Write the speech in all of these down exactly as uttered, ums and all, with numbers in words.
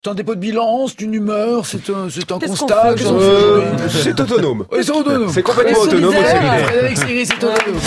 C'est un dépôt de bilan, c'est une humeur, c'est un, c'est un Qu'est-ce constat. qu'on fait, Euh, c'est autonome. Oui, c'est autonome. C'est complètement Mais autonome. solidaire. c'est solidaire. Frédéric Siri, c'est autonome.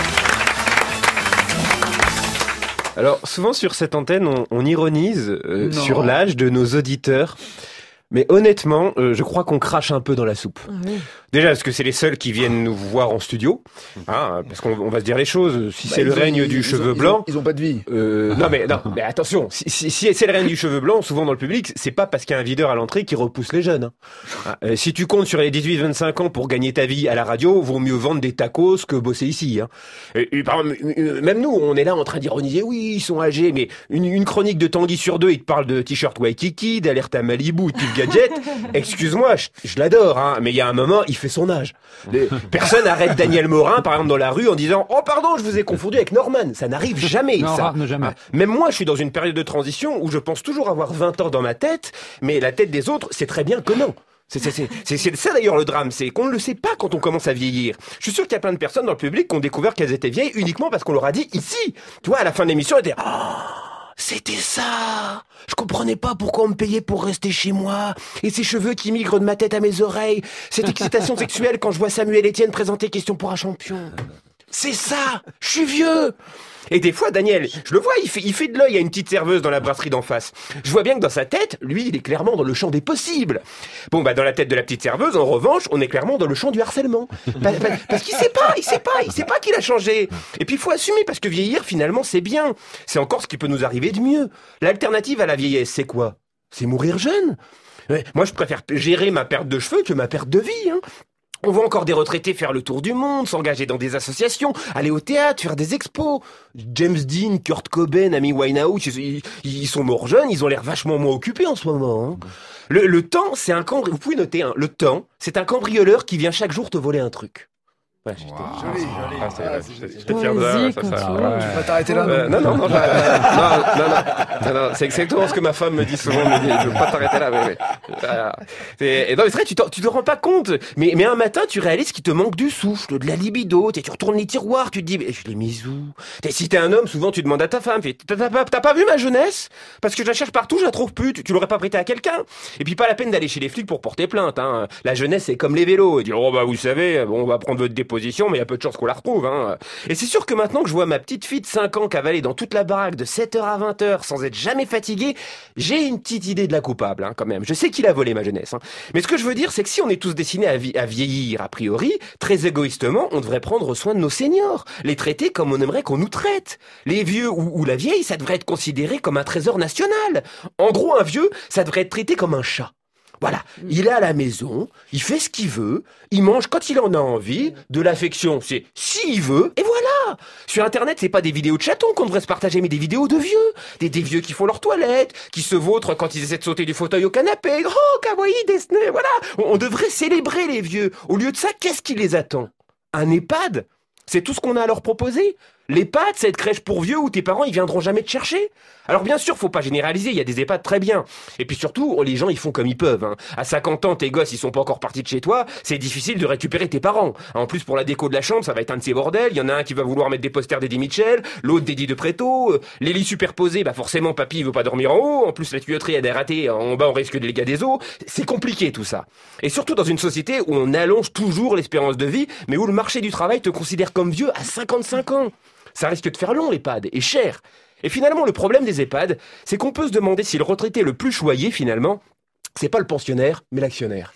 Alors, souvent sur cette antenne, on, on ironise euh, Non. sur l'âge de nos auditeurs. Mais honnêtement, euh, je crois qu'on crache un peu dans la soupe. Ah oui. Déjà, parce que c'est les seuls qui viennent nous voir en studio. Hein, parce qu'on on va se dire les choses. Si c'est Bah, le ils ont- règne ils- du ils cheveu ont- ils blanc... ont- Ils ont pas de vie. Euh, non mais non mais attention, si, si, si c'est le règne du cheveu blanc, souvent dans le public, c'est pas parce qu'il y a un videur à l'entrée qui repousse les jeunes. Hein. Ah, euh, si tu comptes sur les dix-huit vingt-cinq ans pour gagner ta vie à la radio, vaut mieux vendre des tacos que bosser ici. Hein. Et, et, par exemple, euh, même nous, on est là en train d'ironiser. Oui, ils sont âgés, mais une, une chronique de Tanguy sur deux, il te parle de t-shirt Waikiki, d'alerte à Malibu, de Pif Gadget. Excuse-moi, je, je l'adore, hein, mais il y a un moment, il fait son âge. Les- personne arrête Daniel Morin, par exemple, dans la rue en disant « Oh pardon, je vous ai confondu avec Norman ». Ça n'arrive jamais, Non, ça. rare, ne jamais. Ah, même moi, je suis dans une période de transition où je pense toujours avoir vingt ans dans ma tête, mais la tête des autres, c'est très bien que non. C'est, c'est, c'est, c'est, c'est ça d'ailleurs le drame, c'est qu'on ne le sait pas quand on commence à vieillir. Je suis sûr qu'il y a plein de personnes dans le public qui ont découvert qu'elles étaient vieilles uniquement parce qu'on leur a dit ici. Tu vois, à la fin de l'émission, elles étaient « Oh, c'était ça. Je comprenais pas pourquoi on me payait pour rester chez moi. Et ces cheveux qui migrent de ma tête à mes oreilles. Cette excitation sexuelle quand je vois Samuel Etienne présenter Question pour un champion. C'est ça. Je suis vieux. » Et des fois, Daniel, je le vois, il fait, il fait de l'œil à une petite serveuse dans la brasserie d'en face. Je vois bien que dans sa tête, lui, il est clairement dans le champ des possibles. Bon, bah, dans la tête de la petite serveuse, en revanche, on est clairement dans le champ du harcèlement. Pa- pa- Parce qu'il sait pas, il sait pas, il sait pas qu'il a changé. Et puis, il faut assumer, parce que vieillir, finalement, c'est bien. C'est encore ce qui peut nous arriver de mieux. L'alternative à la vieillesse, c'est quoi? C'est mourir jeune. Ouais, moi, je préfère gérer ma perte de cheveux que ma perte de vie, hein. On voit encore des retraités faire le tour du monde, s'engager dans des associations, aller au théâtre, faire des expos. James Dean, Kurt Cobain, Amy Winehouse, ils, ils- ils sont morts jeunes, ils ont l'air vachement moins occupés en ce moment. Hein. Le, le temps, c'est un cambri... Vous pouvez noter, hein, le temps, c'est un cambrioleur qui vient chaque jour te voler un truc. Ouais, j'étais- Joli, joli. Ah, c'est- Ah, ouais, c'est- j'étais- c'est- j'étais fier de ça, Vas-y, ouais, ça, ça. continue. Ouais. Tu vas t'arrêter là, Euh, non non, non, non, je- non, non, non, non, non, c'est exactement ce que ma femme me dit souvent, me dit, je veux pas t'arrêter là, mais, mais, voilà. C'est- et non, mais c'est vrai, tu, t'en- tu te rends pas compte, mais, mais un matin, tu réalises qu'il te manque du souffle, de la libido, t'es- tu retournes les tiroirs, tu te dis, mais je l'ai mis où? T'es- Si t'es un homme, souvent, tu demandes à ta femme, t'as, t'as, pas- t'as pas vu ma jeunesse? Parce que je la cherche partout, je la trouve plus, tu, tu l'aurais pas prêtée à quelqu'un. Et puis, pas la peine d'aller chez les flics pour porter plainte, hein. La jeunesse, c'est comme les vélos. Et dire, oh, bah, vous savez, bon, on va prendre votre déposition, mais il y a peu de chances qu'on la retrouve, hein. Et c'est sûr que maintenant que je vois ma petite fille de cinq ans cavaler dans toute la baraque de sept heures à vingt heures sans être jamais fatiguée, j'ai une petite idée de la coupable, hein, quand même. Je sais qu'il a volé ma jeunesse, hein. Mais ce que je veux dire, c'est que si on est tous destinés à, vi- à vieillir, a priori, très égoïstement, on devrait prendre soin de nos seniors, les traiter comme on aimerait qu'on nous traite. Les vieux ou, ou la vieille, ça devrait être considéré comme un trésor national. En gros, un vieux, ça devrait être traité comme un chat. Voilà, il est à la maison, il fait ce qu'il veut, il mange quand il en a envie, de l'affection, c'est s'il veut, et voilà. Sur Internet, c'est pas des vidéos de chatons qu'on devrait se partager, mais des vidéos de vieux. Des, des vieux qui font leur toilette, qui se vautrent quand ils essaient de sauter du fauteuil au canapé. Oh, kawaii, Disney, voilà. On, on devrait célébrer les vieux. Au lieu de ça, qu'est-ce qui les attend? Un EHPAD? C'est tout ce qu'on a à leur proposer? L'EHPAD, c'est une crèche pour vieux où tes parents, ils viendront jamais te chercher. Alors bien sûr, faut pas généraliser, il y a des EHPAD très bien. Et puis surtout, les gens, ils font comme ils peuvent, hein. À cinquante ans, tes gosses, ils sont pas encore partis de chez toi, c'est difficile de récupérer tes parents. En plus, pour la déco de la chambre, ça va être un de ces bordels. Il y en a un qui va vouloir mettre des posters d'Eddie Mitchell, l'autre d'Eddie de Préto, euh, les lits superposés, bah forcément, papy, il veut pas dormir en haut. En plus, la tuyauterie a des ratés, en bas, on risque de dégâts des eaux. C'est compliqué, tout ça. Et surtout dans une société où on allonge toujours l'espérance de vie, mais où le marché du travail te considère comme vieux à cinquante-cinq ans. Ça risque de faire long, l'EHPAD, et cher. Et finalement, le problème des EHPAD, c'est qu'on peut se demander si le retraité le plus choyé, finalement, c'est pas le pensionnaire, mais l'actionnaire.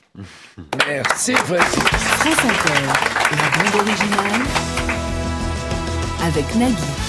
Merci, Fred. France Inter, la bande originale avec Nagui.